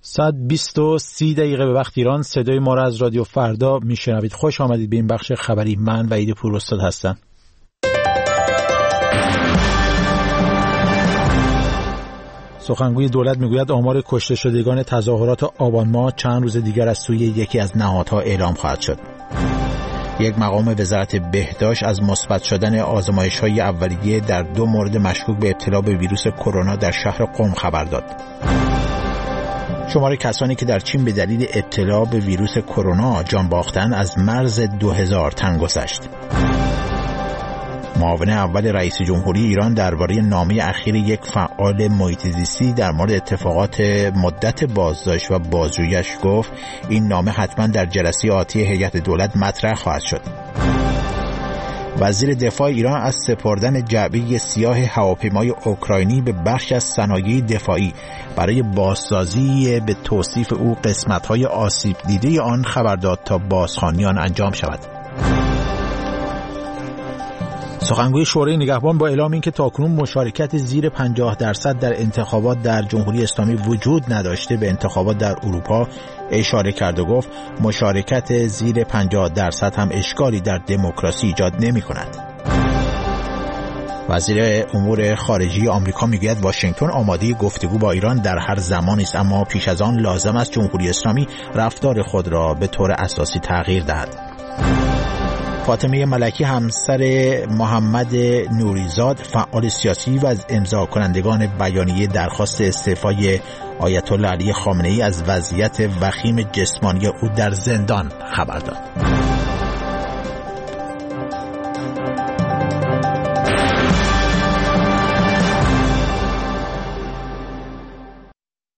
1:20 به وقت ایران صدای ما را از رادیو فردا میشنوید. خوش آمدید به این بخش خبری. من وحید پوراستاد هستم. سخنگوی دولت میگوید آمار کشته شدگان تظاهرات آبان ماه چند روز دیگر از سوی یکی از نهادها اعلام خواهد شد. یک مقام وزارت بهداشت از مثبت شدن آزمایش‌های اولیه در 2 مورد مشکوک به ابتلا به ویروس کرونا در شهر قم خبر داد. شمار کسانی که در چین به دلیل ابتلا به ویروس کرونا جان باختند از مرز 2000 تن گذشت. معاون اول رئیس جمهوری ایران درباره نامه اخیر یک فعال محیط زیستی در مورد اتفاقات مدت بازداشت و بازجویی‌اش گفت این نامه حتما در جلسه آتی هیئت دولت مطرح خواهد شد. وزیر دفاع ایران از سپردن جعبه سیاه هواپیمای اوکراینی به بخش از صنایع دفاعی برای بازسازی به توصیف او قسمت‌های آسیب دیده آن خبر داد تا بازخوانی آن انجام شود. سخنگوی شورای نگهبان با اعلام اینکه تاکنون مشارکت زیر 50% در انتخابات در جمهوری اسلامی وجود نداشته به انتخابات در اروپا اشاره کرد و گفت مشارکت زیر 50% هم اشکالی در دموکراسی ایجاد نمی‌کند. وزیر امور خارجه آمریکا میگوید واشنگتن آماده گفتگو با ایران در هر زمانی است، اما پیش از آن لازم است جمهوری اسلامی رفتار خود را به طور اساسی تغییر دهد. فاطمه ملکی همسر محمد نوریزاد فعال سیاسی و از امضا کنندگان بیانیه درخواست استعفای آیت الله علی خامنه‌ای از وضعیت وخیم جسمانی او در زندان خبر داد.